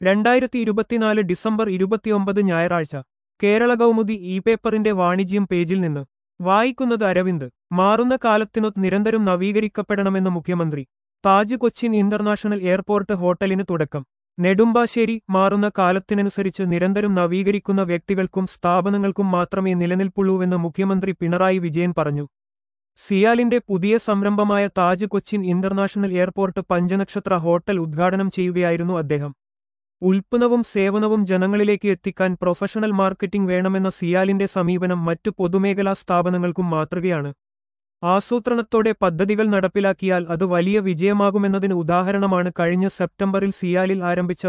2024 December 29 ഞായറാഴ്ച Kerala Kaumudi E പേപ്പറിന്റെ വാണിജ്യം പേജിൽ നിന്ന് വായിക്കുന്നത് അരവിന്ദ്. മാറുന്ന കാലത്തിനൊത്ത് നിരന്തരം നവീകരിക്കപ്പെടണമെന്ന് മുഖ്യമന്ത്രി. താജ് കൊച്ചിൻ ഇന്റർനാഷണൽ എയർപോർട്ട് ഹോട്ടലിന് തുടക്കം. നെടുമ്പാശ്ശേരി. മാറുന്ന കാലത്തിനനുസരിച്ച് നിരന്തരം നവീകരിക്കുന്ന വ്യക്തികൾക്കും സ്ഥാപനങ്ങൾക്കും മാത്രമേ നിലനിൽപ്പുള്ളൂവെന്ന് മുഖ്യമന്ത്രി പിണറായി വിജയൻ പറഞ്ഞു. സിയാലിന്റെ പുതിയ സംരംഭമായ താജ് കൊച്ചിൻ ഇന്റർനാഷണൽ എയർപോർട്ട് പഞ്ചനക്ഷത്ര ഹോട്ടൽ ഉദ്ഘാടനം ചെയ്യുകയായിരുന്നു അദ്ദേഹം. ഉൽപ്പന്നവും സേവനവും ജനങ്ങളിലേക്ക് എത്തിക്കാൻ പ്രൊഫഷണൽ മാർക്കറ്റിംഗ് വേണമെന്ന സിയാലിന്റെ സമീപനം മറ്റു പൊതുമേഖലാ സ്ഥാപനങ്ങൾക്കും മാതൃകയാണ്. ആസൂത്രണത്തോടെ പദ്ധതികൾ നടപ്പിലാക്കിയാൽ അത് വലിയ വിജയമാകുമെന്നതിന് ഉദാഹരണമാണ് കഴിഞ്ഞ സെപ്റ്റംബറിൽ സിയാലിൽ ആരംഭിച്ച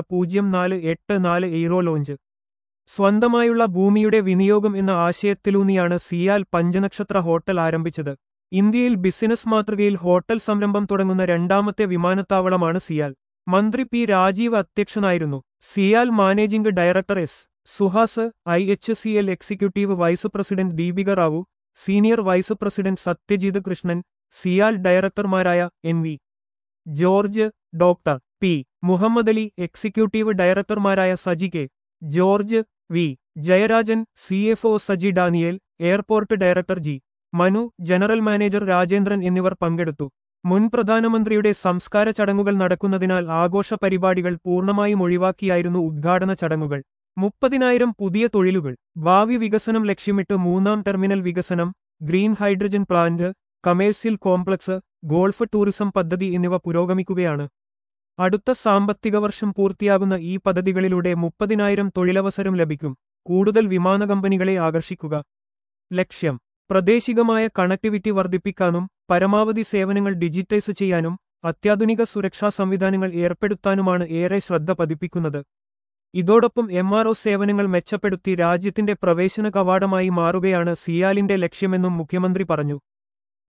0484 എയ്റോ ലോഞ്ച്. സ്വന്തമായുള്ള ഭൂമിയുടെ വിനിയോഗം എന്ന ആശയത്തിലൂന്നിയാണ് സിയാൽ പഞ്ചനക്ഷത്ര ഹോട്ടൽ ആരംഭിച്ചത്. ഇന്ത്യയിൽ ബിസിനസ് മാതൃകയിൽ ഹോട്ടൽ സംരംഭം തുടങ്ങുന്ന രണ്ടാമത്തെ വിമാനത്താവളമാണ് സിയാൽ. മന്ത്രി പി രാജീവ് അധ്യക്ഷനായിരുന്നു. CIAL managing director S. Suhas, IHCL executive vice president Deepika Rao, senior vice president Satyajit Krishnan, CIAL ഡയറക്ടർമാരായ NV George, doctor P Muhammadali, executive ഡയറക്ടർമാരായ Saji K George, V Jayarajan, CFO Saji Daniel, airport director G Manu, general manager Rajendran എന്നിവർ പങ്കെടുത്തു. മുൻ പ്രധാനമന്ത്രിയുടെ സംസ്കാര ചടങ്ങുകൾ നടക്കുന്നതിനാൽ ആഘോഷ പരിപാടികൾ പൂർണ്ണമായും ഒഴിവാക്കിയായിരുന്നു ഉദ്ഘാടന ചടങ്ങുകൾ. 30,000 പുതിയ തൊഴിലുകൾ. ഭാവി വികസനം ലക്ഷ്യമിട്ട് മൂന്നാം ടെർമിനൽ വികസനം, green hydrogen plant, commercial complex, golf tourism പദ്ധതി എന്നിവ പുരോഗമിക്കുകയാണ്. അടുത്ത സാമ്പത്തിക വർഷം പൂർത്തിയാകുന്ന ഈ പദ്ധതികളിലൂടെ 30,000 തൊഴിലവസരം ലഭിക്കും. കൂടുതൽ വിമാന കമ്പനികളെ ആകർഷിക്കുക. ലക്ഷ്യം. പ്രാദേശികമായ കണക്ടിവിറ്റി വർദ്ധിപ്പിക്കാനും പരമാവധി സേവനങ്ങൾ ഡിജിറ്റൈസ് ചെയ്യാനും അത്യാധുനിക സുരക്ഷാ സംവിധാനങ്ങൾ ഏർപ്പെടുത്താനുമാണ് ഏറെ ശ്രദ്ധ പതിപ്പിക്കുന്നത്. ഇതോടൊപ്പം MRO സേവനങ്ങൾ മെച്ചപ്പെടുത്തി രാജ്യത്തിന്റെ പ്രവേശന കവാടമായി മാറുകയാണ് സിയാലിന്റെ ലക്ഷ്യമെന്നും മുഖ്യമന്ത്രി പറഞ്ഞു.